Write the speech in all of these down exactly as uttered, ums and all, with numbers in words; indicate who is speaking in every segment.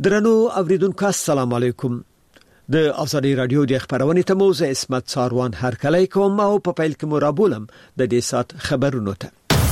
Speaker 1: درنو اوریدونکو السلام علیکم. د ازادي رادیو د خبرونې ته موزه اسمت ساروان هر کله کوم او په پیل کې مرابولم د دې سات خبرونو ته.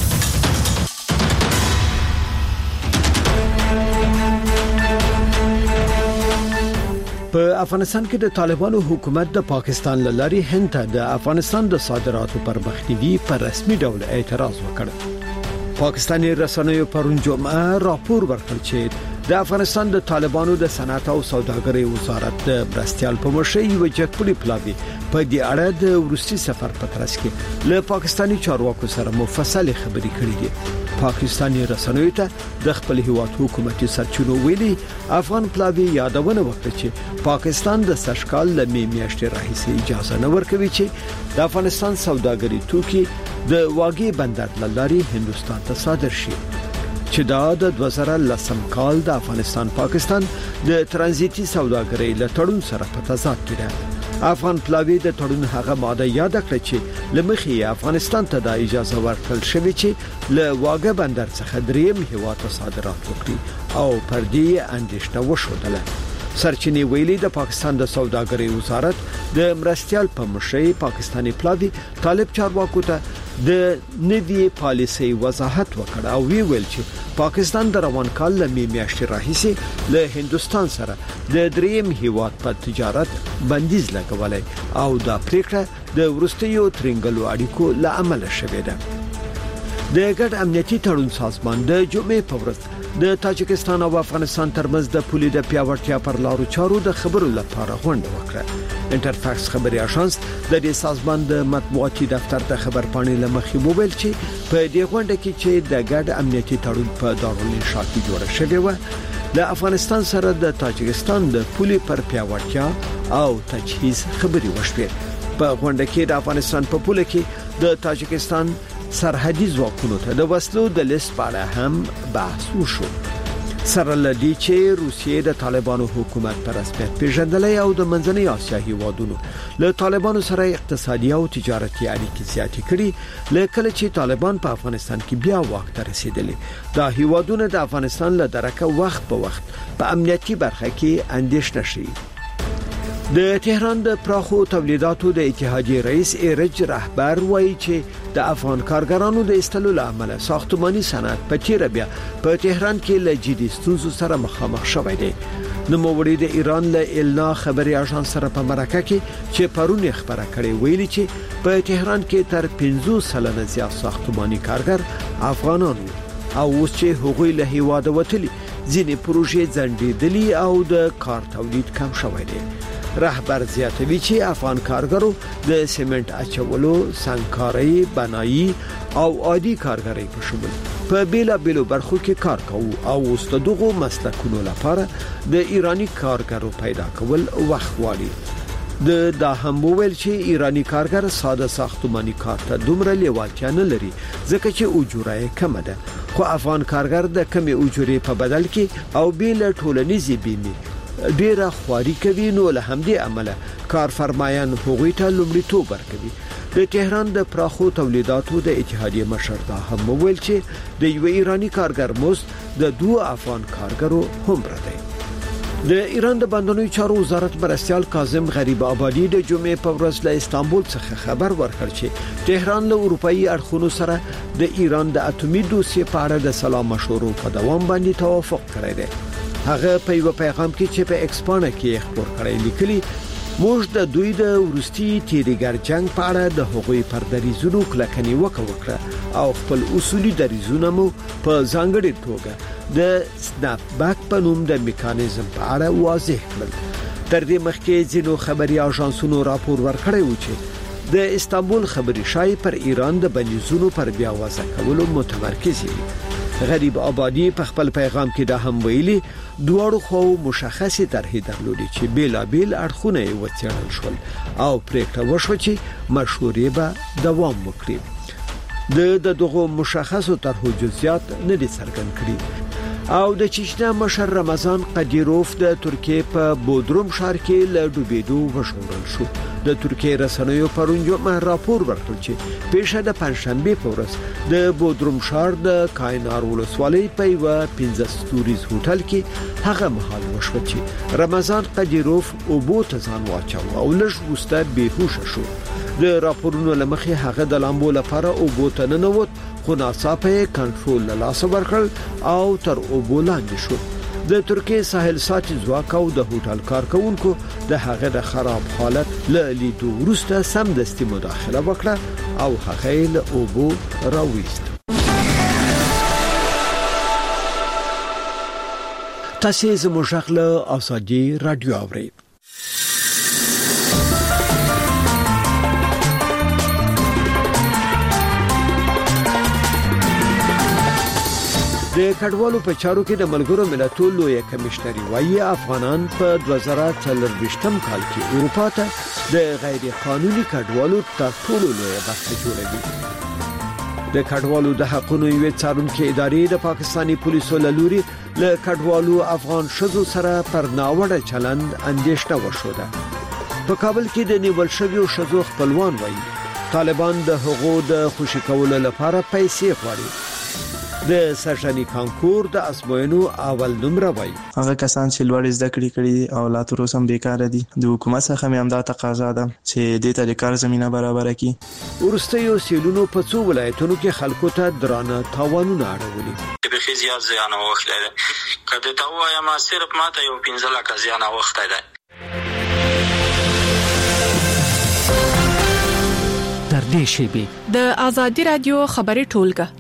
Speaker 1: په افغانستان کې د طالبانو حکومت د پاکستان لاري هند ته د افغانستان د صادراتو پر مخنیوي پر رسمي ډول اعتراض وکړ. پاکستاني رسنیو پرون جمعه راپور ورکړ چې د افغانستان د طالبانو د صنعت او سوداګرۍ وزارت د برستیال په مشرۍ یو جګپړي پلاوی په دې اړه د ورستي سفر په ترڅ کې له پاکستاني چارواکو سره مفصل خبرې کړې دي. پاکستاني رسنیو ته د خپل هیواد حکومتي سرچینو ویلي افغان پلاوی یادونه وکړه چې پاکستان د سشکال له میاشتې راهیسې اجازه نه ورکوي چې د افغانستان سوداګري توکي د واګي بندر لاري هندستان ته صادر شي، چې دا د دوه زره لسم کال د افغانستان پاکستان د ترانزیتي سوداګرۍ له تړون سره په تضاد کې ده. افغان پلاوی د تړون هغه ماده یاد کړه چې لمخي افغانستان ته د اجازه ورکړل شوې چې له واګه بندر څخه دریم هیواد ته صادرات وکړي او پر دې اندېښنه وشودله. سرچینې ویلي د پاکستان د سوداګرۍ وزارت د مرستيال په مشرۍ پاکستاني پلاوی طالب چارواکو ته د نوي پالیسي وضاحت وکړ او وی ویل چې پاکستان د روان کال له میاشتې راهیسې له هندستان سره د دریم هیواد په تجارت بندیز لګولای او دا پریکړه د ورستیو ترنګلو اړیکو له عمل شوې ده. د ګډ امنیتي تړون سازمان د جمعې په ورځ د تاجکستان او افغانستان ترمنځ د پولي د پیاوړتیا پر لارو چارو د خبرو لپاره غونډه وکړه. انټرفاکس خبري اژانس د دې سازمان د مطبوعاتي دفتر ته خبر پاڼې لمخې موبایل چې په دې غونډه کې چې د ګډ امنیتي تړون په دارالانشا کې جوړه شوې و د افغانستان سره د تاجکستان د پولي پر پیاوړتیا او تجهیز خبري وشوه. په غونډه کې د افغانستان په پوله کې د تاجکستان سرحدي ځواکونو ته د وسلو د لیست په اړه هم بحث وشو. سره لدی چې روسیې د طالبانو حکومت پر رسمیت پیژندلې او د منځنۍ اسیا هیوادونو له طالبانو سره اقتصادي او تجارتي اړیکې زیاتې کړي. لکه چې طالبان په افغانستان کې بیا واک ته رسیدلې دا هیوادونه د افغانستان له درکه وخت په وخت په امنیتي برخه کې اندېښنه شي. د تهران د پراخو تولیداتو د اتحادیې رئیس ایرج رهبر وایي چې د افغان کارګرانو د استلو لامل ساختماني صنعت په تیر بیا په تهران کې له جدي ستونزو سره مخامخ شوی دی. نوموړي د ایران له النا خبري اژانس سره په مرکه کې چې پرون خبره کړې ویلي چې په تهران کې تر پنځوس سلنه زیات ساختماني کارګر افغانان او اوس چې هغوی له هیواده وتلي ځینې پروژې ځنډېدلې او د کار تولید کم شوی دی. رهبر زیاتوي چې افغان کارګرو د سیمنټ اچولو، سنگکارۍ، بنایي او عادي کارګرۍ په شمول په بیلا بیلو برخو کې کار کوي او اوس دغه مسلکونو لپاره د ایرانی کارګرو پیدا کول وخت غواړي. د دا هم ویل چې ایرانی کارګر ساده ساختماني کار ته دومره لیوالتیا نه لري ځکه چې اجوره کم ده، خو افغان کارګر د کمې اجورې په بدل کې او بیل ټولنیزي بیمه ډیره خواري کوي، نو له همدې عمله کارفرمایان هغوی ته لومړیتوب ورکوي. د تهران د پراخو تولیداتو د اتحادیې مشر دا هم ویل چې د یو ایرانی کارګر مزد د دوه افغان کارګرو هم دی. د ایران د بندرونو چارو وزارت مرستيال کاظم غریب آبادی د جمعې په ورځ له استانبول څخه خبر ورکړ چې تهران له اروپאי اړخونو سره د ایران د اټومي دوسیې په اړه د سلام مشورو په دوام باندې توافق کړی دی. هغه په یو پیغام کې چې په ایکسپانه کې خبر کړی لیکلي موږ د دوی د ورستي تیریګر جنگ په اړه د هغوی پر دریزونو کلکنی وکړه او خپل اصولي دریزونه مو په ځانګړي توګه د سناپ باک په نوم د میکانیزم په اړه واضح کړل. تر دې مخکې ځینو خبري اژانسونو راپور ورکړی و چې د استانبول خبري شای پر ایران د بندیزونو پر بیا وضع کولو متمرکز دي. غریب آبادی په خپل پیغام کې دا هم ویلي دوړو خو مشخصه طرحې درلودي چې بیلا بیل اړخونه یې وڅېړل شول او پریکړه وشوه چې مشورې به دوام وکړي. د دغه مشخصو طرحو جزئیات نه دي څرګند کړي او د چچنیا مشر رمضان قدیروف د ترکیه په بودروم ښار کې له ډوبېدو وژغورل شو د ترکیه رسنیو پرون جمعه راپور ورکړ چې پیښه د پنځشنبه په ورځ د بودروم ښار د کاینار ولسوالۍ په یو پنځه ستوریز هوټل کې هغه مهال وشو چې رمضان قدیروف او بوت ځان واچو او لږ وروسته بهوش شو. د راپورونو لمخې هغه د لامبو لپاره او بوت نه نووت خو ناڅاپه کنټرول له لاسه ورکړ او تر اوبو لاندې شو. د ترکیه ساحل ساتي ځواک او د هوټل کارکونکو د هغه د خراب حالت له لیدو وروسته سمدستي مداخله وکړه او هغه له اوبو راوېست. تاسو زموږ غږ ازادي رادیو اورئ. د کډوالو په چارو کې د ملګرو ملتونو لوی کمشنري وايي افغانان په دوه زره څلرويشتم کال کې اروپا ته د غیر قانوني کډوالو تر ټولو لوی برخه جوړوي. د کډوالو د حقوقو یو څارونکو ادارې د پاکستاني پولیسو لوري له کډوالو افغان شذو سره پر ناوړه چلند اندېښنه وشوده. په کابل کې د نیول شویو شذو خپلوان وايي طالبان د حقوقو د خوشی کولو لپاره پیسې غواړي. د سرجنی کانکور د ازموینو اول نمره وای
Speaker 2: هغه کسان چې لوړ زده کړې کړي او لا تر اوسه بیکاره دي د حکومت څخه مې همدا تقاضا ده چې د دې کار زمينه برابر کړي.
Speaker 1: ورستیو سیلونو په څو ولایتونو کې خلکو ته درانه تاوانونه اړولي.
Speaker 3: به خي زیات زیان وخت ده کله ته وایم ما صرف ماته یو پنځه لک زیان وخت ده.
Speaker 4: تر دې شی
Speaker 5: د ازادي رادیو خبري ټولګه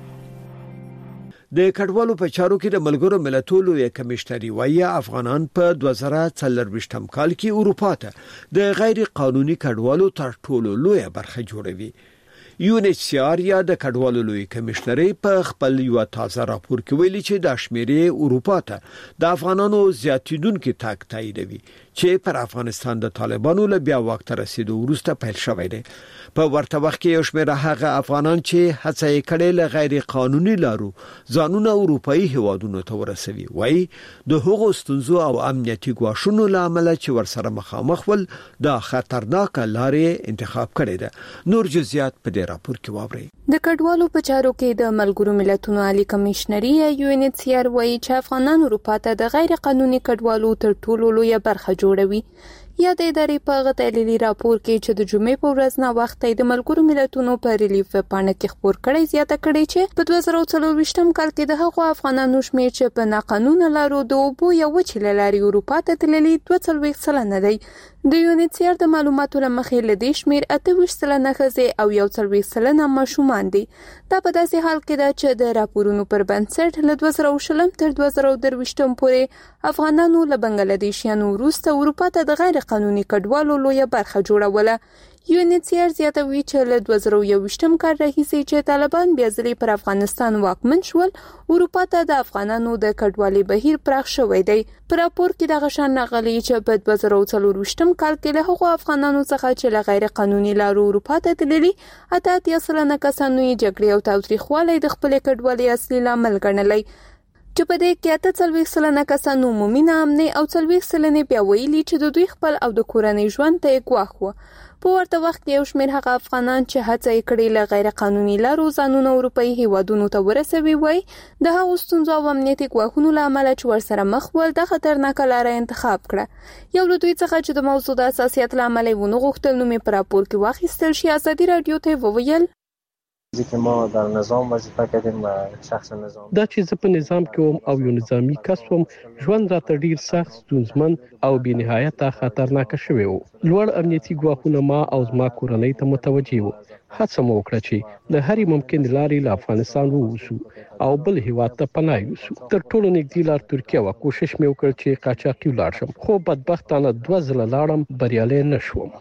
Speaker 1: د کډوالو په چارو کې د ملګرو ملتونو یو کمشنري وايي افغانان په دوه زره څلرويشتم کال کې اروپا ته د غیر قانوني کډوالو تر ټولو لوی برخه جوړوي. یو ان ایچ سی آر یا د کډوالو لوی کمشنري په خپل یو تازه راپور کې ویلي چې د شمیرې اروپا ته د افغانانو زیاتیدونکو تاک تاییدوي چې پر افغانستان د طالبانو له بیا وخت رسیدو وروسته پیل شوی دی. په ورته وخت کې یو شمېر هغه افغانان چې هڅه یې کړې له غیر قانوني لارو ځانونه اروپאי هوادونو ته ورسوي وایي د هغو ستونزو او امنیتي ګواښونو لامل چې ورسره مخامخ ول د خطرناک لارې انتخاب کړي ده. نور جزئیات په دې راپور کې واورئ.
Speaker 6: د کډوالو په چارو کې د ملګرو ملتونو عالی کمشنري یو ان ایچ سی آر وایي چې افغانان اروپا ته د غیر قانوني کډوالو تر ټولو لوی برخه جوړوي. یا د ادارې په غتېلي راپور کې چې د جمعې په ورځ نه وخت د ملګرو ملتونو په ریلیف پاڼه کې خبر کړی زیاته کړي چې په دوه زره څلرويشتم کال کې د هغو افغانانو شمېر چې په ناقانونه لارو د اوبو یا وچې لارې اروپا ته تللي دوه څلوېښت سلنه دی. د یو ان ایچ سی آر د معلوماتو لمخې له دې شمېر اته ویشت سلنه ښځې او یو څلوېښت سلنه ماشومان دي. دا په داسې حال کې ده چې د راپورونو پر بنسټ له دوه زره شلم تر دوه زره درویشتم پورې افغانانو له بنگلاديشیانو وروسته اروپا ته د غیر قانوني کډوالو لوی برخه جوړوله. یو ان ایچ سی آر زیاتوي چې له دوه زره یوویشتم کال راهیسې چې طالبان بیا ځلې پر افغانستان واکمن شول اروپا ته د افغانانو د کډوالۍ بهیر پراخ شوی دی. په راپور کې دغه شان راغلي چې په دوه زره څلرويشتم کال کې له هغو افغانانو څخه چې له غیر قانوني لارو اروپا ته تللي اته اتیا سلنه کسانو یې جګړې او تاوتریخوالی د خپلې کډوالۍ اصلي لامل ګڼلی. چې په دې کې اته څلوېښت سلنه کسانو عمومي ناامنۍ او څلوېښت سلنې بیا ویلي چې د دوی خپل او د کورنۍ ژوند ته یې ګواښ وه. په ورته وخت کې یو شمېر هغه افغانان چې هڅه یې کړې له غیر قانوني لارو ځانونه اروپאי هیوادونو ته ورسوي وایي د هغو ستونزو او امنیتي ګواښونو له امله چې ورسره مخ ول د خطرناکه لاره انتخاب کړه. یو له دوی څخه چې د موضوع د اساسیت له امله یې ونه غوښتل نوم یې په راپور کې واخیستل شي ازادي رادیو ته وویل
Speaker 7: که ما در نظام وظیفه کردیم و شخص نظام
Speaker 8: دا چې زه په نظام کې وم او یو نظامی کس وم ژوند راته ډیر سخت ستونزمن او بې نهایت خطرناک شوی و. لوړ امنیتي ګواښونه ما او زما کورنۍ ته متوجي وو. هڅه مو وکړه چې د هرې ممکن لارې له افغانستان ووځو او بل هیواد ته پناه یوسو. تر ټولو نږدې لار ترکیه و. کوشش مې وکړ چې قاچاقي ولاړ شم خو بدبختانه دوه ځله لاړم بریالی نشوم.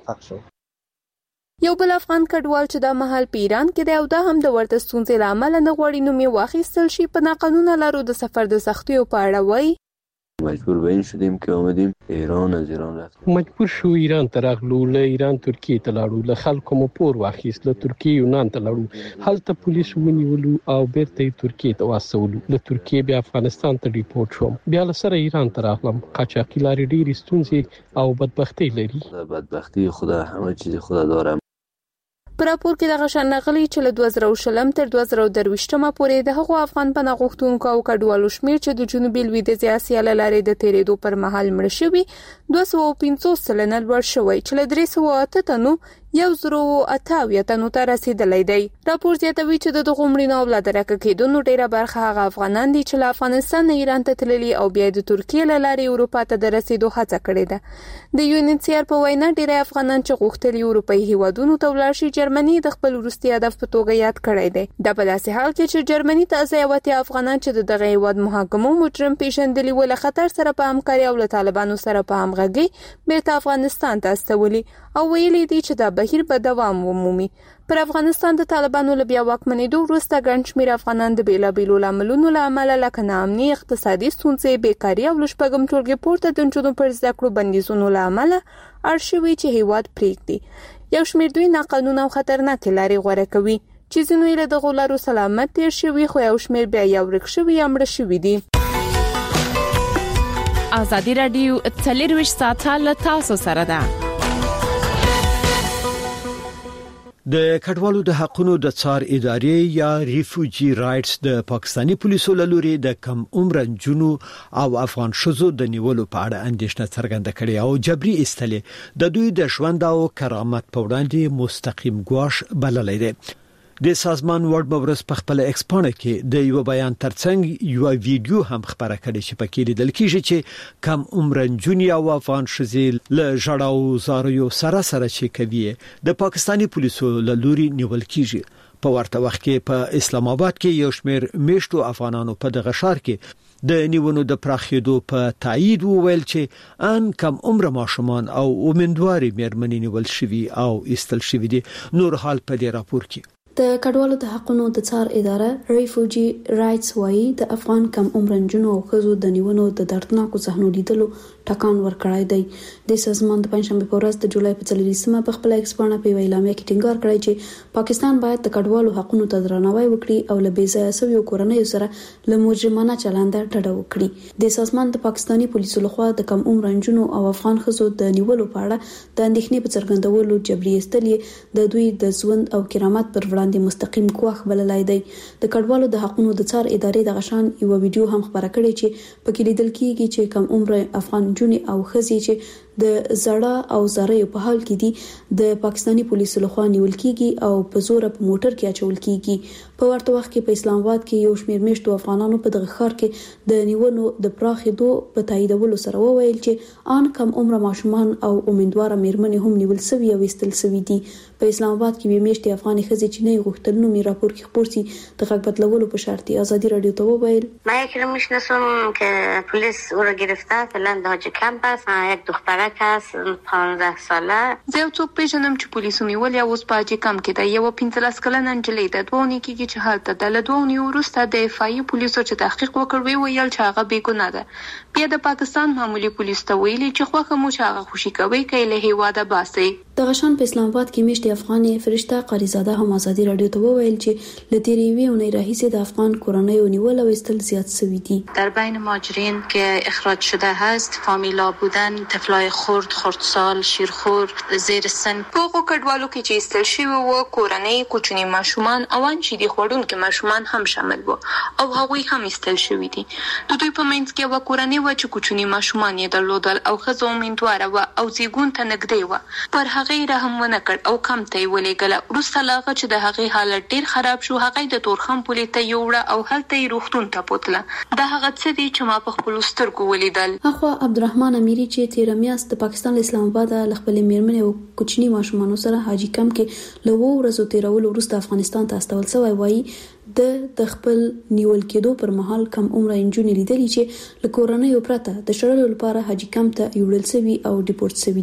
Speaker 6: یو بل افغان کډوال چې د مهال په ایران کې دی او دا هم د ورته ستونزې له امله نه غواړي نوم یې واخیستل شي په ناقانونه لارو د سفر د سختیو په اړه وایي
Speaker 9: مجبور به این شدیم که آمدیم ایران. از ایران رفتیم
Speaker 8: مجبور شو ایران ته راغلو، له ایران ترکیه ته لاړو، له خلکو مو پور واخیست، له ترکیه یونان ته لاړو، هلته پولیس ونیولو او بیرته ترکیه ته واستولو، له ترکیه بیا افغانستان ته ریپورټ شوم، بیا له سره ایران ته راغلم. قاچاقي لارې ډېرې ستونزې او بدبختۍ لري.
Speaker 9: بدبختی خدا همه چیز خدا داره.
Speaker 6: په راپور کې دغه شان راغلي چې له دوه زره شلم تر دوه زره درویشتمه پورې د هغو افغان پناه غوښتونکو او کډوالو شمېر چې د جنوبي لویدیځ اسیا له لارې د تیرېدو پر مهال مړ شوي دوه سوه پنځوس سلنه لوړ شوی چې له درې سوه اته تنو یو زرو اته اویا تنو ته رسیدلی دی. راپور زیاتوي چې د دغو مړینو او له درکه کېدونو ډېره برخه هغه افغانان دي چې له افغانستان نه ایران ته تللي او بیا د ترکیې له لارې اروپا ته د رسیدو هڅه کړې ده. د یو ان ایچ سی آر په وینا ډېری افغانان چې غوښتلي اروپایي هیوادونو ته ولاړ شي جرمني د خپل وروستي هدف په توګه یاد کړی دی. دا په داسې حال کې چې جرمني ته ځایوتي افغانان چې د دغه هیواد محاکمو مجرم پیژندلي و له خطر سره په همکاري او له طالبانو سره په همغږي بیرته افغانستان ته استولي او ویلي دي چې دا بهیر به دوام ومومي. پر افغانستان د طالبانو له بیا واکمنېدو وروسته ګڼ شمېر افغانان د بېلابېلو لاملونو له امله لکه ناامني، اقتصادي ستونزې، بیکاري او له شپږم ټولګې پورته د نجونو پر زده کړو بندیزونو له امله اړ شوي چې هیواد پرېږدي. یو شمېر دوی ناقانونه او خطرناکې لارې غوره کوي چې ځینو یې له دغو لارو سلامت تېر شوي خو یو شمېر بیا یا ورک شوي یا مړه شوي دي.
Speaker 5: ازادي راډیو څلرویشت ساعته له تاسو سره ده.
Speaker 1: د کډوالو د حقونو د څار ادارې یا ریفوجی رائټس د پاکستانی پولیسو له لوري د کم عمر جنو او افغان شذو د نیولو په اړه اندېښنه څرګنده کړې او جبري استلې د دوی د ژوند او کرامت په وړاندې مستقیم ګواښ بللی دی. د سازمان ورډ مورس په خپل ایکسپانه کې د یو بیان ترڅنګ یو ویډیو هم خبره کړې چې پکې لیدل کېږي چې کم عمر جنیا او افغان شذیل له جړاو زاریو سره سره چې کوي د پاکستانی پولیسو له لوري نیول کېږي. په ورته وخت کې په اسلام آباد کې یو شمېر میشتو افغانانو په دغه ښار کې د نیونو د پراخېدو په تایید وویل چې ان کم عمر ماشومان او ومندواري مېرمنې نیول شوي او ایستل شوي دي. نور حال په دې راپور کې
Speaker 10: د کډوالو د حقونو د څار اداره ریفوجی رائټس وايي د افغان کم عمر جنو او ښځو د نیونو د دردناکو صحنو لیدلو ټکان ورکړای دی. د سازمان د پنځشنبه په ورځ د جولای په څلوېښتمه په خپل ایکسپانه په اعلامیه کې ټینګار کړی چې پاکستان باید د کډوالو حقونو ته درناوی وکړي او له بې ځایه شویو کورنیو سره له مجرمانه چلند ډډه وکړي. د سازمان د پاکستانی پولیسو لخوا د کم عمر جنو او افغان ښځو د نیولو په اړه د اندېښنې په څرګندولو جبري استلې د دوی د ژوند او کرامت پر وړاندې مستقیم ګواښ بللی دی. د کډوالو د حقونو د څار ادارې د غشان یو ویډیو هم خبره کړې چې پکې لیدل کېږي چې کم عمر افغان جونې او ښځې چې د زړه او زاریو په حال کې دي د پاکستانی پولیسو لخوا نیول کېږي او په زور په موټر کې اچول کېږي. په ورته وخت کې په اسلام آباد کې یو شمېر میشتو افغانانو په دغه ښار کې د نیونو د پراخېدو په تاییدولو سره وویل چې ان کم عمر ماشومان او امیندواره مېرمنې هم نیول شوي او ایستل شوي دي. په اسلام آباد کې به میشتې افغاني ښځې چې نه غوښتل نومي راپور کې خپور سي د غږ بدلولو په شرط ازادي رادیو ته وویل
Speaker 11: ما یک رو میشناسم که پلیس او را گرفته فعلا داج کمپ است. یک دخترک است پانزده ساله.
Speaker 5: زه یو څوک پیژنم چې پولیسو نیول یا اوس په اجي کم کې ده. یو پنځلس کلنه نجلۍ ده. دوه اونۍ کېږي چې هلته ده. له دوه اونۍ وروسته د افایي پولیسو چې تحقیق وکړ ویل چې هغه بې ګناه ده. بیا د پاکستان معمولی پولیس ته ویلي چې خوښه مو چې هغه خوشي کوي که له هیواده باسي.
Speaker 10: د غشان په اسلام آباد کې میشتې افغاني فرشته قاریزاده هم ازادي رادیو ته وویل چې له تیرې یوې اونۍ راهیسې د افغان کورنیو نیول او ایستل زیات شوي دي.
Speaker 12: در بین مهاجرین که اخراج شده هست فامیلا بودن، طفلای خرد، خردسال، شیرخور، زیر سن.
Speaker 5: په هغو کډوالو کې چې ایستل شوي وو کورنۍ، کوچني ماشومان او ان شیدې خوړونکي ماشومان هم شامل وو او هغوی هم ایستل شوي دي. د دوی په منځ کې یوه کورنۍ وه چې کوچني ماشومان یې درلودل او ښځه امیندواره وه او زیږون ته نږدې وه. پر هغې رحم ونه کړ او کم ته یې ولېږله. وروسته له هغه چې د هغې حالت ډېر خراب شو هغه د تورخم پولې ته یوړه او هلته یې روغتون ته بوتله. دا هغه څه دي چې ما په خپلو سترګو ولیدل.
Speaker 10: اخوا عبدالرحمن امیري چې تېره میاشت د پاکستان له اسلام آباد له خپلې مېرمنې او کوچني ماشومانو سره حاجي کمپ کې له اوو ورځو تېرولو وروسته افغانستان ته استول شوی وایي د د خپل نیول کېدو پر مهال کم عمره نجونې لیدلې چې له کورنیو پرته د شړلو لپاره حاجي کمپ ته یوړل شوي او ډیپورټ شوي دي.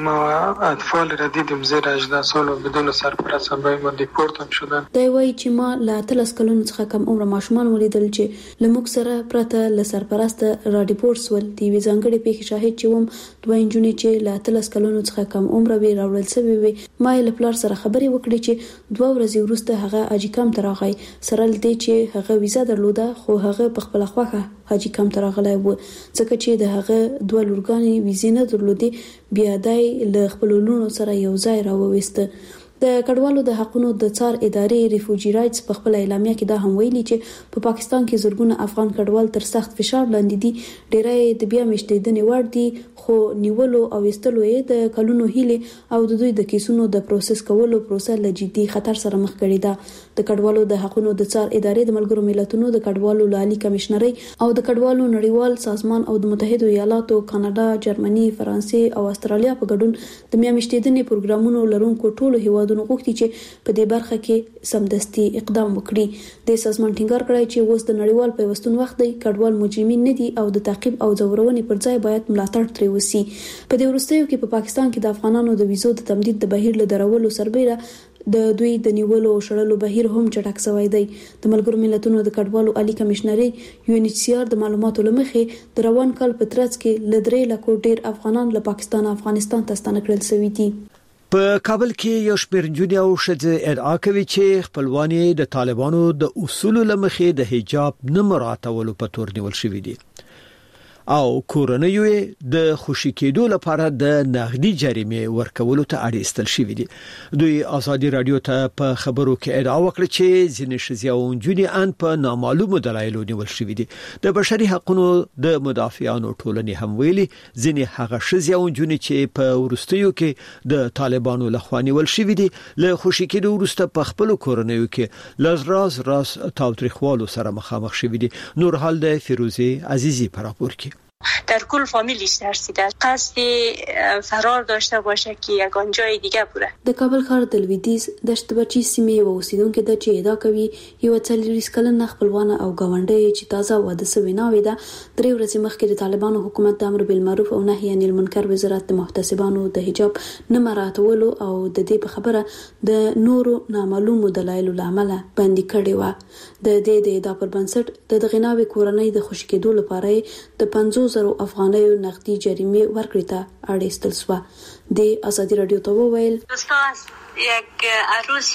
Speaker 13: ما اطفال ردیدیم زیر هجده سال و بدون سرپرست برای ما دیپورت هم شدن.
Speaker 10: دا وایي چې ما لا اتلس کلونو څخه کم عمر ماشومان ولیدل چې لموږ سره پرته ل سرپرست را ډیپورت ول دی وی ځانګړي پیښې شاهد چې وم دوه انجونې چې لا اتلس کلونو څخه کم عمر وی راوړل سوي وي. ما له پلار سره خبرې وکړې چې دوه ورځې وروسته هغه حاجی کم ته راغی سره لدی چې هغه ویزا درلوده خو هغه په خپل خوخه حاجی کم ته راغلی و ځکه چې د هغه دوه لورګانې ویزې نه درلودې بیا دای له خپل لونو سره یو ځای راوويسته. د کډوالو د حقونو د څار ادارې ریفوجی رائټس په خپل اعلامیه کې دا هم ویلي چې په پا پاکستان کې زرګونه افغان کډوال تر سخت فشار لاندې دي. ډېری د بیا مشتیدنې وړ دي خو نیولو او استلو یې د کلونو هیله او د دوی د کیسونو د پروسس کولو پروسه له جدي خطر سره مخ کړي ده. د کډوالو د حقونو د څار ادارې د ملګرو ملتونو د کډوالو لالي کمشنري او د کډوالو نړیوال سازمان او د متحده ایالاتو کاناډا جرمني فرانسې او استرالیا په ګډون د بیا مشتیدنې پروګرامونو لرونکو ټولو هیوادونو غوښتي چې په دې برخه کې سمدستي اقدام وکړي. د سازمان ټینګار کړی چې اوس د نړیوال پیوستون وخت دی کډوال مجرمین نه دي او د تعقیب او ځورونې پر ځای باید ملاتړ ترې وسی. په دې وروستیو کې په پا پاکستان کې د افغانانو د ویزو د تمدید د بهیر له درولو سربېره د دوی د نیولو او شړلو بهیر هم چټک شوی دی. د ملګرو ملتونو د کډوالو عالی کمشنري یو ان ایچ سی آر د معلوماتو لمخې د روان کال په ترڅ کې ل درې لکو ډیر افغانان له پاکستان افغانستان ته ستانه کړل شوي دي.
Speaker 1: په کابل کې یو شمېر نجونې او ښځې ادعا کوي چې خپلوان د طالبانو د اصولو لمخې د حجاب نه مراعاتولو په تور نیول شوي دي او کورنیو د خوشی کېدو لپاره د نغدي جریمې ورکولو ته اړ ایستل شوي دي. دوی ازادي رادیو ته په خبرو کې ادعا وکړه چې ځینې ښځې او نجونې ان په نامعلومو دلایلو نیول شوي دي. د بشري حقوقو د مدافعانو ټولنې هم ویلي ځینې هغه ښځې او نجونې چې په ورستیو کې د طالبانو لخوا نیول شوي دي له خوشی کېدو وروسته په خپل کورنیو کې لزراز راز تاوتریخوالو سره مخامخ شوي دي. نور حال د فیروزی عزیزی پر راپور کې
Speaker 14: در کل فامیلیش ترسیده قصد فرار داشته باشه که یگان جای دیگه بره.
Speaker 10: د کابل ښار د لویدیز دشت بچی سیمې و اوسیدونکو د چې ادعا کوي یو څلوریز کلن خپلوان او گاونډي چې تازه واده سوي نه وي دا درې ورځې مخکې د طالبانو حکومت د امر بالمعروف او نهي عن المنکر وزارت د محتسبانو د حجاب نه مراعاتولو او د دې په خبره د نورو نامعلومو دلایلو لامل باندې کړي و. د دې د ادعا پر بنسټ د دغناوي کورنۍ د خوش کېدو لپاره د پنځوس زرو افغانیو نقدي جریمه ورکړی ته اړ ایستل شو. د ازادي رادیو ته وویل
Speaker 14: استاد یک عروس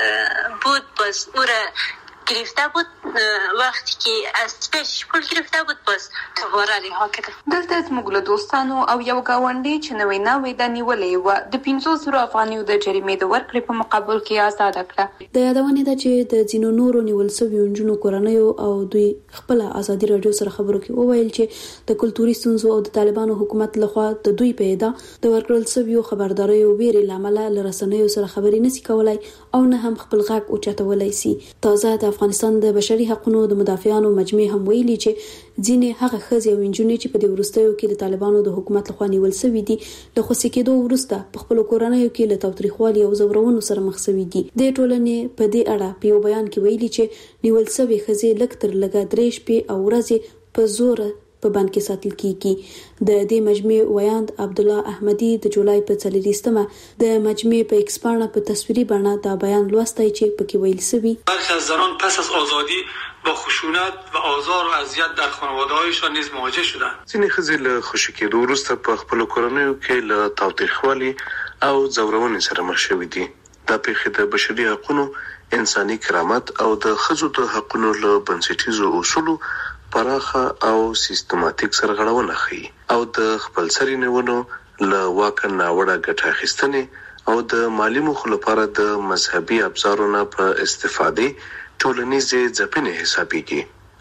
Speaker 14: بود باز او را گرفته بود وقتی که از پیش پول گرفته بود باز دوباره رها کرد.
Speaker 5: دلته زموږ له دوستانو او یو گاونډي چې نوې نوې د نیولې و د پنځوس زره افغانیو د جریمې د ورکړې په مقابل کې آزاد کړه.
Speaker 10: د یادونې ده چې د ځینو نورو نیول شویو نجونو کورنیو او دوی خپل ازادي رادیو سره خبرو کې وویل چې د کلتوري ستونزو او د طالبانو حکومت لخوا د دوی په ادا د ورکړل شویو خبرداري او ویرې لامل له رسنیو سره خبرې نشي کولای او نه هم خپل غږ اوچتولای شي. تازه د افغانستان د بشري حقوقو د مدافعانو مجمع هم ویلي چې ځینې هغه ښځې او نجونې چې په دې وروستیو کې د طالبانو د حکومت لخوا نیول شوي دي له خوشي کېدو وروسته په خپل کورنیو کې له تاوتریخوالي او زورونو سره مخ شوي دي. د ټولنې په دې اړه په یو بیان کې ویلي چې نیول شوي ښځې لږ تر لږه درې شپې او ورځې په زور په بند کې ساتل کیږي. د دې مجمع ویاند عبد الله احمدی د جولای په څلوریزمه د مجمع په ایکسپانه په تصویری بڼه دا بیان لوستای چې پکې ویل شوی
Speaker 15: برخی از زنان پس از آزادی با خشونت و آزار و اذیت در خانواده‌هایشان نیز مواجه شدند.
Speaker 16: ځینې ښځې له خوشي کېدو وروسته په خپلو کورنیو کې له تاوتریخوالي او ځورونې سره مخ شوي دي. دا پیښې د بشري حقوقو، انساني کرامت او د ښځو د حقوقو له بنسټیزو اصولو پراخه او سیستماتیک سرغړونه ښيي او د خپلسري نیولو له واک ناوړه ګټه اخیستنې او د مالی موخو لپاره د مذهبي ابزارو نه په استفادې ټولنیزې ځپنې حسابيږي.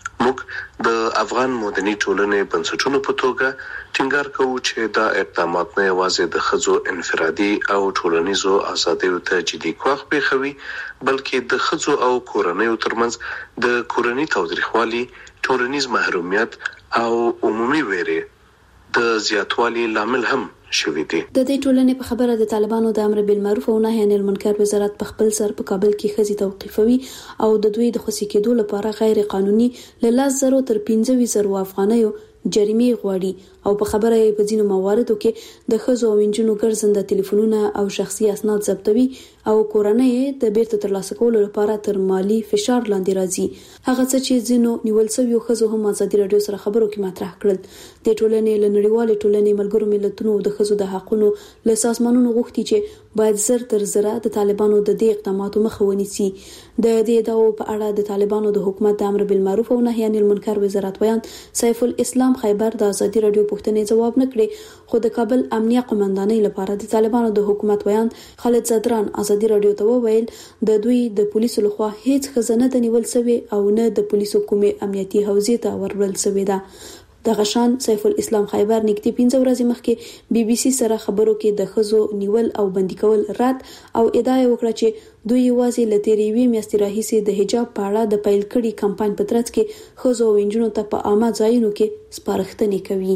Speaker 16: موږ د افغان مدني ټولنې بنسټونو په توګه ټینګار کوو چې دا اقدامات نه یوازې د ښځو انفرادي او ټولنیزو ازادیو ته جدي ګواښ پېښوي بلکې د ښځو او کورنیو ترمنځ د کورني تاوتریخوالي، ټولنیز محرومیت او عمومي ویرې د زیاتوالي لامل هم شوي دي.
Speaker 10: د دې ټولنې په خبره د طالبانو د امر بالمعروف او نهي عن المنکر وزارت په خپل سر په کابل کې ښځې توقیفوي او د دوی د خوشي کېدو لپاره غیر قانوني له لس زره تر پنځه ویشت زره افغانیو جریمه غواړي او په خبره یې په ځینو مواردو کې د ښځو او نجونو ګرځنده ټلیفونونه او شخصي اسناد ضبطوي او کورنۍ د بیرته ترلاسه کولو لپاره تر مالی فشار لاندې راځي. هغه څه چې ځینو نیول شویو ښځو هم ازادي رادیو سره خبرو کې مطرح کړل. د ټولنې له نړیوالې ټولنې ملګرو ملتونو د ښځو د حقوقو له سازمانونو غوښتي چې باید زر تر زره د طالبانو د دې اقداماتو مخه ونیسي. د دې ادعاو په اړه د طالبانو د حکومت د امر بالمعروف او نهي عن المنکر وزارت بیان سیف الاسلام خیبر د ازادي رادیو پوښتنې جواب نه کړي، خو د کابل امنیه قومندانۍ لپاره د طالبانو د حکومت بیان خالد زدران ازادي رادیو ته وویل د دوی د پولیسو لخوا هیڅ خزانه د نیول شوی او نه د پولیسو کومې امنیتي حوزې ته ورول شوی ده. د غشان سیف الاسلام خیبر نږدې پنځه ورځې مخکې بي بي سي سره خبرو کې د ښځو نیول او بندي کول رد او ادعا وکړه چې دوی یوازې له تیرې یوې میاشتې راهیسې د حجاب په اړه د پیل کړي کمپاین په ترڅ کې ښځو او نجونو ته په عامه ځایونو کې سپارښتنې کوي.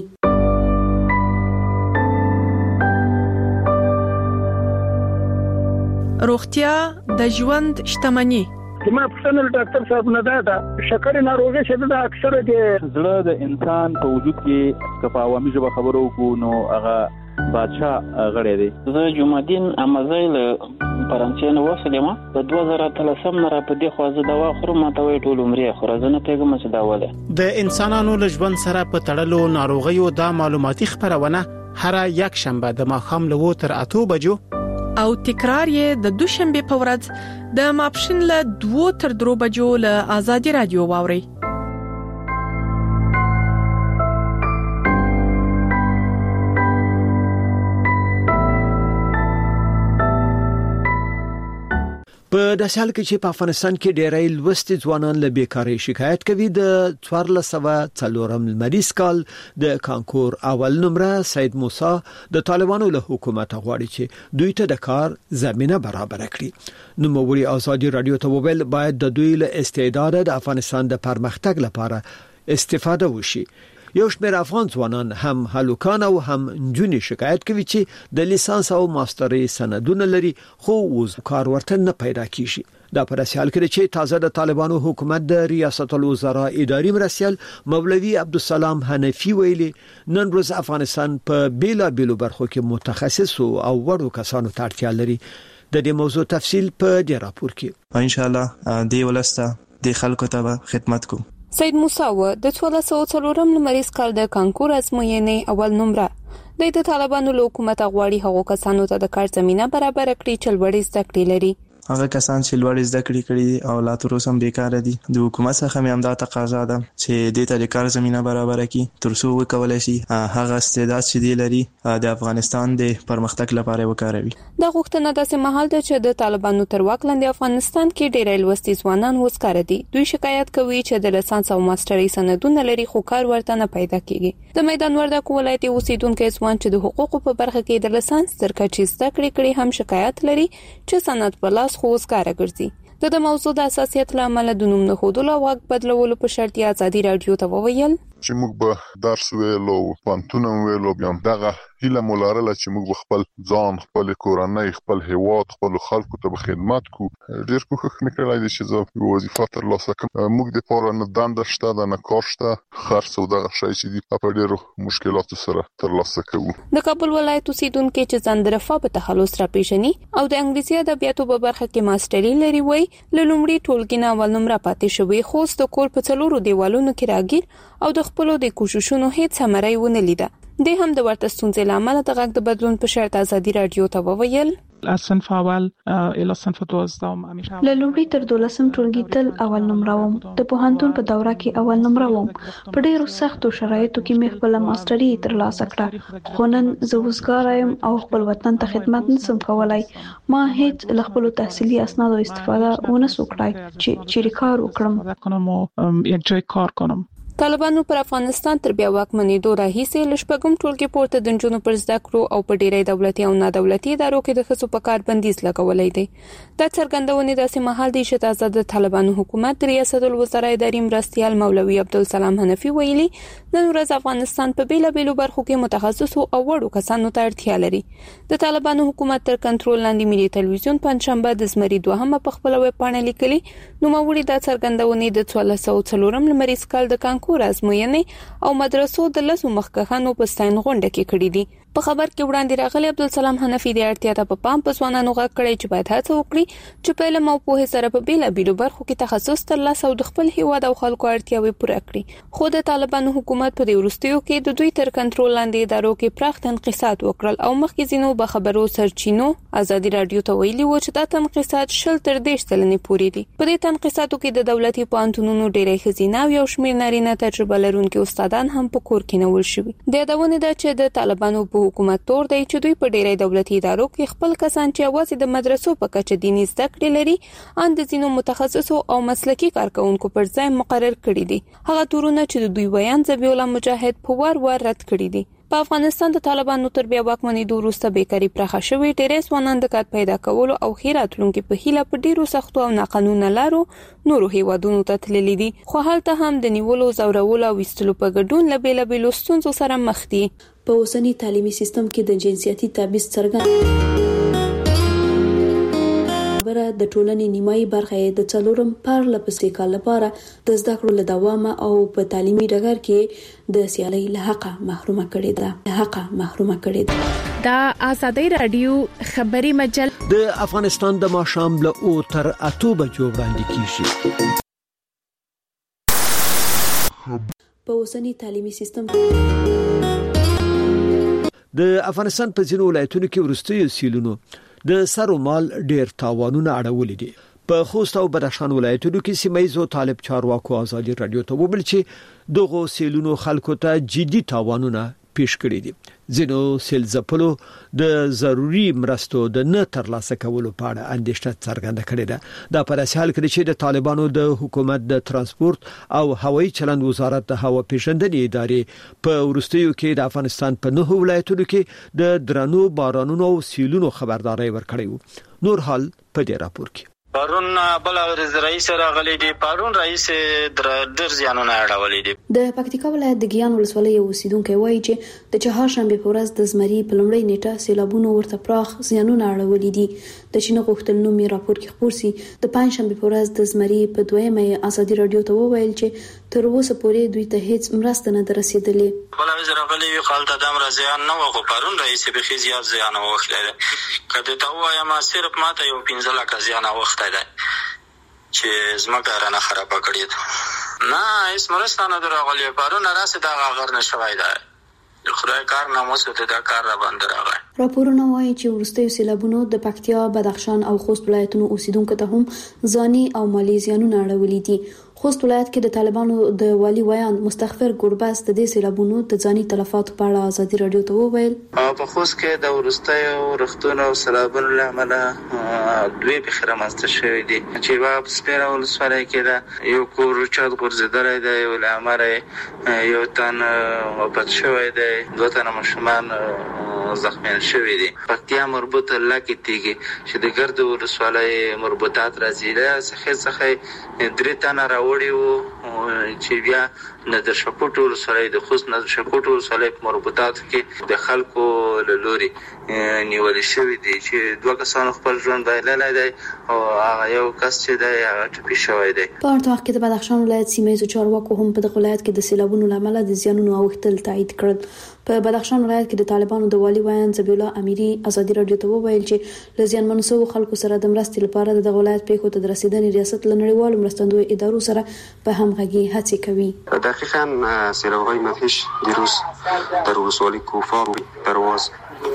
Speaker 17: روغتیا د ژوند شتمني.
Speaker 18: ما پښتنه ډاکټر صاحب نه دا شکر ناروغي چې د اکثره د زړه د انسان په وجود کې کفاوامي ژبه خبرو کو نو هغه بادشاہ غړی دی.
Speaker 19: زه جمعدین امازای له فرانسې نه وسلم په دوه زره اتلسم نه را په دې خوازه دوا خورم ماته وی ټول عمرې خو راځنه پیغام څه داوله.
Speaker 20: د انسانانو له ژوند سره په تړلو ناروغیو د معلوماتي خبرونه هر یک شنبه د ماښام له تر اته بجو
Speaker 17: او تکرار یې د دوشنبه په ورځ د ماپښین له دوه تر درو بجو له ازادي رادیو واوري.
Speaker 1: په داسې حال کې چې په افغانستان کې ډېری لوستي ځوانان له بیکارۍ شکایت کوي، د څوارلس سوه څلورم لمریز کال د کانکور اول نمره سید موسی د طالبانو له حکومت غواړي چې دوی ته د کار زمينه برابر کړي. نوموړي ازادي رادیو ته وویل باید د دوی له استعداد د افغانستان د پرمختګ لپاره استفاده وشي. یو شمېر افغان ځوانان هم هلوکان او هم نجونې شکایت کوي چې د لیسانس او ماسترۍ سندونه لري خو اوس کار ورته نه پیدا کیږي. دا پر اساس کې چې تازه د طالبانو حکومت د ریاست الوزرا اداري مرسل مولوي عبدالسلام حنفي ویلي نن ورځ افغانستان په بیلا بیلو برخو کې متخصص او وړو کسانو ته اړتیا لري. د دې موضوع تفصیل په دې راپور کې
Speaker 2: ان شاء الله دی ولسته د خلکو ته خدمت کوم.
Speaker 6: سید موسی و د څوارلس سوه څلورم لمریز کال د کانکور ازموینې اول نمره د طالبانو له حکومت غواړي هغو کسانو ته د کار زمينه برابر کړي چې لوړې زده کړې لري.
Speaker 2: هغه کسان چې لوړ زده کړې کړي او لا تر اوسه هم بیکار دي د حکومت څخه مې همدا تقاضا ده چې د دې کار زمينه برابر کړي ترڅو وکولای شي هغه استعداد چې دی لري د افغانستان د پرمختګ لپاره وکاروي.
Speaker 6: دا غوښتنه داسې مهال ده چې د طالبانو تر واک لاندې افغانستان کې ډېر لوستي ځوانان وسکاره دي. دوی شکایت کوي چې د لیسانس او ماسترۍ سندونه لري خو کار ورته نه پیدا کیږي. د میدان وردګ ولایت اوسیدونکو ځوان چې د حقوقو په برخه کې د لیسانس تر کچې زده کړې کړي هم شکایت لري چې سند په لاس خو وسکاره ګرځي. د د موضوع د اساسیت لامل د نوم نه خودلو او واک بدلولو په شرط یې ازادي رادیو ته وویل
Speaker 21: چې موږ به درس ویلو پانتون ویلو بیا دغه هیله مولارله چې موږ خپل ځان خپل کورنۍ خپل هیواد خپل خلکو ته خدمت کو. ډیر کوښښ میکړای دي چې زه وظیفه تر لاسه کړم. موږ د پاره نه دنده شته د نه کار شته خرڅ او دغه شی چې دی په ډیرو مشکلاتو سره تر لاسه کوو.
Speaker 6: د کابل ولایت اوسیدونکو چې ځان د رفاه په تخلص را پیژني او د انګلیسي ادبیاتو په برخه کې ماستري لري وای له لومړي ټولګي نه اول نمره پاتې شوی خو د کور په څلورو دیوالونو کې راګیر او د خپل د کوششونو هیڅ ثمره ونه لیده. د هم د ورته ستونزې لامل د غږ د بدلون په شرط ازادي رادیو ته وویل
Speaker 22: از صنف اول الی صنف دوازدهم همیشه
Speaker 10: له لومړي تر دولسم ټولګي تل اول نمره وم. د پوهنتون په دوره کې اول نمره وم. په ډیرو سختو شرایطو کې مې خپل ماستري ترلاسه کړه خو نن زه وزګار یم او خپل وطن ته خدمت نشم کولای. ما هیڅ له خپل تحصیلي اسنادو استفاده ونه وکړای چې چیرې کار وکړم
Speaker 22: یک جای کار کنم.
Speaker 6: طالبانو پر افغانستان تر بیا واکمنېدو راهیسې لشپږم ټولګي پورته د نجونو پر زده کړو او په ډیری دولتي او نادولتي ادارو کې د ښځو په کار بندیز لګولای دی. دا څرګندونه داسې مهال دی چې تازه د طالبانو حکومت ریاست الوزرا اداري مرستيال مولوي عبدالسلام حنفي ویلي نن ورځ افغانستان په بیلا بیلو برخو کې متخصص او وړو کسانو ته اړتیا لري. د طالبانو حکومت تر کنټرول لاندې ملي ټلویزیون پنځشنبه د زمري دوهمه په خپل ویب پاڼه لیکلي نو مولوي دا څرګندونه د څوارلس سوه څلورم لمریز کال د کانکور کور ازموینې او مدرسو د لسو مخکښانو په ستاین غونډه کې کړې دي. په خبر کې وړاندې راغلي عبدالسلام حنفي د اړتیا ته په پام په ځوانانو غږ کړی چې باید هڅه وکړي چې په علم او پوهې سره په بیلابیلو برخو کې تخصص ترلاسه او د خپل هیواد او خلکو اړتیاوې پوره کړي. خو د طالبانو حکومت په دې وروستیو کې د دوی تر کنټرول لاندې ادارو کې پراخ تنقیصات وکړل او مخکې ځینو به خبرو سرچینو ازادي رادیو ته ویلي و چې دا تنقیصات شل تر دېرش سلنې پورې دي. په دې تنقیصاتو کې د دولتي پوهنتونونو ډېری ښځینه او یو شمېر نارینه تجربه لرونکي استادان هم په کور کې نیول شوي. د یادونې ده چې د طالبانو په حکومت تور دی چې دوی په ډېری دولتي ادارو کې خپل کسان چې یوازې د مدرسو په کچه دیني زده کړې لري ان د ځینو متخصصو او مسلکي کارکونکو پر ځای مقرر کړي دي. هغه تورونه چې د دوی ویان ذبیح الله مجاهد په وار وار رد کړي دي. په افغانستان د طالبانو تر بیا واکمنۍ وروسته بیکاري پراخه شوې، ډېری ځوانان د کار پیدا کولو او ښې راتلونکي په هیله په ډېرو سختو او ناقانونه لارو نورو هیوادونو ته تللي دي، خو هلته هم د نیولو، زورولو او ویستلو په ګډون له بېلابېلو ستونزو سره مخ دي.
Speaker 10: په اوسنی تعلیمي سیستم کې د جنسیتي تبعیض څرګند خبره د ټولنې نیمایي برخه د څلورم پرله پسې کال لپاره د زده کړو له دوامه او په تعلیمي ډګر کې د سیالۍ له حقه محرومه کړې ده له حقه محرومه کړې ده.
Speaker 17: دا آزادۍ رادیو خبري مجل
Speaker 1: د افغانستان د ماښام له او تر اتو بجو وړاندې کیږي.
Speaker 10: په اوسنی تعلیمي سیستم
Speaker 1: د افغانستان په ځینو ولایتونو کې ورستیو سیلونو د سرو مال ډیر تاوانونه اړولې دي. په خوست او بدخشان ولایتونو کې سیمایزو طالب چارواکو ازادي رادیو ته وویل چې دغه سیلونو خلکو ته جدي تاوانونه پیښ کړی دي. ځینو سیل ځپلو د ضروری مرستو د نه ترلاسه کولو په اړه اندېښنه څرګنده کړې ده. دا په داسې حال کې چې د طالبانو د حکومت د ترانسپورت او هوایي چلند وزارت د هوا پیژندنې ادارې په ورستیو کې د افغانستان په نهو ولایتونو کې د درنو بارانونو او سیلونو خبرداري ورکړې. نور حال په دې راپور کې
Speaker 3: پرون بل رئیس راغلی دی، پرون رئیس در در زیانونه اړولې دي.
Speaker 10: د پکتیکا ولایت د ګیان ولسوالۍ اوسیدونکو وایي چې د چهارشنبه په ورځ د زمري په لومړۍ نیټه سیلابونو ورته پراخ زیانونه اړولې دي. د چینه غوښتل نوم یې راپور کې خپور سي. د پنځشنبه په ورځ د زمري په دویمه ازادي رادیو ته وویل چې تر اوسه پورې دوی ته هیڅ مرسته نه درسېدلې.
Speaker 3: بل وزیر راغلی وی خپل د دم رضیان نه وغو پرون رئیس به خي زیات زیان وکړل. کله ته وایم صرف ماته یو پنځه لک زیان وکړل چې زمکه رانه خراب کړی ده. نه هیڅ مرسته نه درغلی. پرون راسه دا غر نشوي ده. خدای کار ناموس ته دا کار را باندې راغی.
Speaker 10: راپورونه وايي چې ورستیو سیلابونو د پکتیا، بدخشان او خوست ولایتونو اوسیدونکو ته هم ځاني او مالی زیانونه اړولې دي. خوست ولایت کې د طالبانو د والی ویان مستغفر ګورباس د دې سیلابونو د ځاني تلفاتو په اړه ازادي رادیو ته وویل.
Speaker 2: په خوست کې د ورستیو رختونو او سیلابونو له امله دوی په خرمسته شوې دي چې په سپیره ولسوالۍ کې دا یو کور چات ګرځیدلی دی، یو لامره یو تن وفات شوی دی، دوه تنه ماشومان زخمیان شوی دي. پکتیا مربوط لکه تیږي چې د ګرد ولسوالۍ مربوطات راځي له څخه څخه درې تنه راوړي وو چې بیا نظر شکوټ ولسوالۍ د خوست نظر شکوټ ولسوالۍ په مربوطاتو کې د خلکو له لوري نیول شوی دي چې دوه کسان خپل ژوند بایللی دی او هغه یو کس چې دی هغه ټپي شوی دی.
Speaker 10: په ورته وخت کې د بدخشان ولایت سیمه چارواکو هم په دغه ولایت کې د سیلابونو له امله د زیانونو اوښتل تایید کړل. په بدخشان ولایت کې د طالبانو د والی ویان ذبیح الله امیری ازادي رادیو ته وویل چې له زیانمنو شوو خلکو سره د مرستې لپاره د دغه ولایت پیښو ته د رسیدنې ریاست له نړیوالو مرستندوی ادارو سره په همغږي هڅې کوي.
Speaker 4: دقیقاً سیلاب‌های مدهش دیروز در ولسوالی کوفاب درواز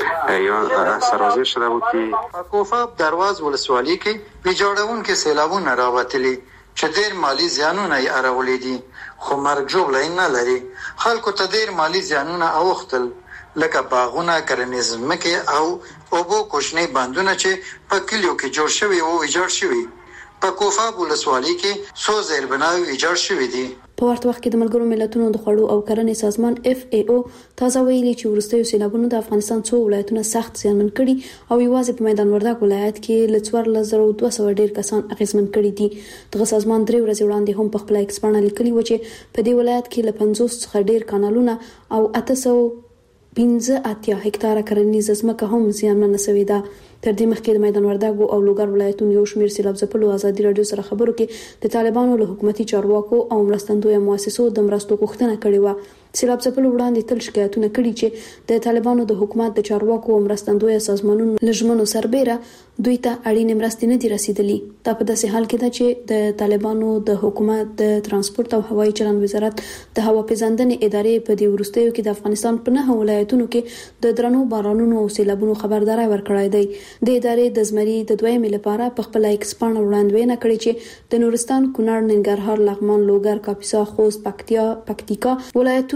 Speaker 4: یا سرازیر شده بود که
Speaker 23: کوفاب درواز ولسوالی کې ویجاړونکو سیلابونه راوتلي چې ډېر مالی زیانونه یې اړولې دي، خو مرګ ژوبله نه لري. خلکو ته ډېر مالی زیانونه اوښتل لکه باغونه، کرنیز ځمکې او اوبو کوچني بندونه چې په کلیو کې جوړ شوي او ویجاړ شوي. په کوفاب ولسوالۍ کې څو زیربناوې ویجاړ شوي دي.
Speaker 10: په ورته وخت کې د ملګرو ملتونو د خوړو او کرنې سازمان اف ای او تازه ویلي چې ورستیو سیلابونو د افغانستان څو ولایتونه سخت زیانمن کړي او یوازې په میدان وردګ ولایت کې له څوارلس زره دوه سوه ډیر کسان اغیزمن کړي دي. دغه سازمان درې ورځې وړاندې هم په خپل ایکس باندې لیکلي و چې په دې ولایت کې له پنځوس څخه ډیر کانالونه او اته سوه پنځه اتیا هکتاره کرنیزه ځمکه هم زیانمنه شوې ده. تر دې مخکې د میدان وردګو او لوګر ولایتونو یو شمېر سیلاب ځپلو ازادي راډیو سره خبرو کې د طالبانو له حکومتي چارواکو او مرستندویه مؤسسو د مرستو غوښتنه کړې و. سیلاب ځپلو وړاندې تل شکایتونه کړي چې د طالبانو د حکومت د چارواکو او مرستندویه سازمانونو لژمنو سربېره دوی ته اړینې مرستې نه دي رسیدلي. دا په داسې حال کې ده چې د طالبانو د حکومت د ترانسپورت او هوایي چلند وزارت د هوا پیژندنې ادارې په دې وروستیو کې د افغانستان په نه ولایتونو کې د درنو بارانونو او سیلابونو خبرداري ورکړې ده. د ادارې د زمري د دویمې لپاره په خپل ایکسپان وړاندوینه کړې چې د نورستان، کونړ، ننګرهار، لغمان، لوګر، کاپیسا، خوست، پکتیا، پکتیکا ولایتونو